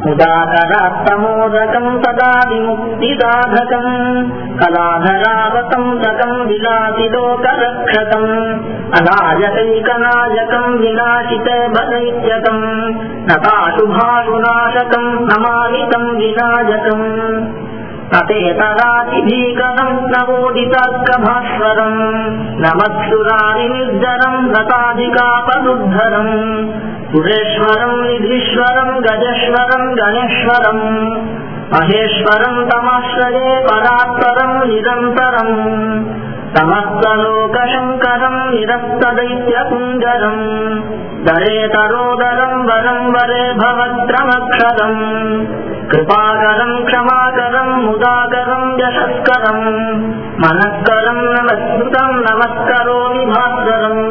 मुदाकरात्तमोदकं सदा विमुक्तिसाधकं कलाधरावतं सकं विलासिलोकरक्षकं अनायकैकनायकं विनाशितबलैत्यकं नताशुभाशुनाशकं नमामि तं विनायकम् नतेतरातिभीकरं नवोदितर्कभास्वरं नमत्सुरारिनिर्जरं नताधिकापदुद्धरं सुरेश्वरं निधीश्वरं गजेश्वरं गणेश्वरं महेश्वरं तमाश्रये परात्परं निरन्तरं समस्तलोकशङ्करं निरस्तदैत्यकुञ्जरं दरेतरोदरं वरं वरे भवत्रमक्षरं कृपाकरं क्षमाकरं मुदाकरं यशस्करं मनस्करं नमस्कृतं नमस्करोमि भास्करम्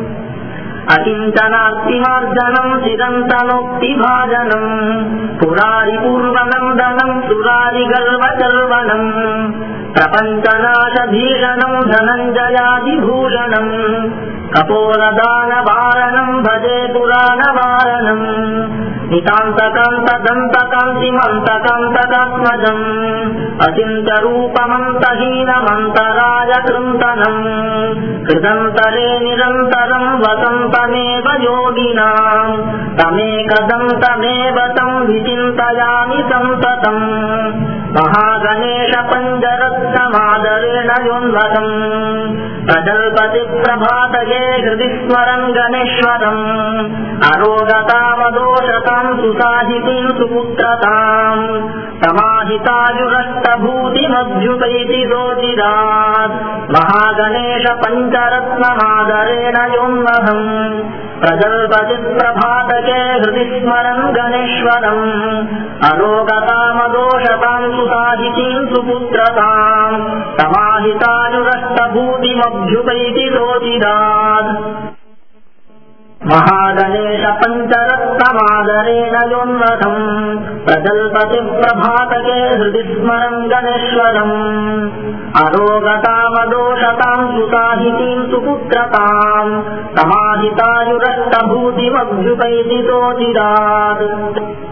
अकिञ्चनास्तिमार्जनं चिरन्तनोक्तिभाजनं पुरारिपूर्वनन्दनं सुरारिगर्वचर्वनं प्रपञ्चनाशभीषणं धनञ्जयादिभूषणं कपोलदानवारणं भजे पुराणवारणं नितान्तकान्तदन्तकान्तिमन्तकान्तकात्मजम् अचिन्त्यरूपमन्तहीनमन्तराय कृन्तनम् कृदन्तरे निरन्तरं वसन्तमेव योगिनाम् तमेकदन्तमेव तं विचिन्तयामि सन्ततम् महागणेश पञ्चरत्नमादरेण योन्वहम् प्रजल्पति प्रभातये हृदि स्मरन् गणेश्वरम् अरोगतामदोषतां सुसाधितीं सुपुत्रताम् समाहितायुरष्टभूतिमभ्युपैति रोचिरात् महागणेश पञ्चरत्नमादरेण योन्वहम् प्रजल्पति प्रभातके हृदि स्मरन् गणेश्वरम् अरोगतामदोषतां सुसाधितीं सुपुत्रताम् समाहितायुरष्टभूतिमभ्युपैति रोचिरात् महागणेश पञ्चरत्नमादरेण योन्वहम् प्रजल्पति प्रभातके हृदि स्मरन् गणेश्वरम् अरोगतामदोषतां सुसाधितीं सुपुत्रताम् समाहितायुरष्टभूतिमभ्युपैति रोचिरात्।